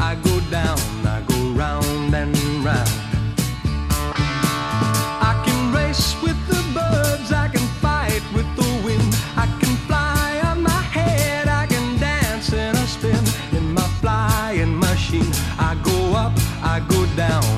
I go down, I go round and round. I can race with the birds, I can fight with the wind, I can fly on my head, I can dance in a spin in my flying machine. I go up, I go down,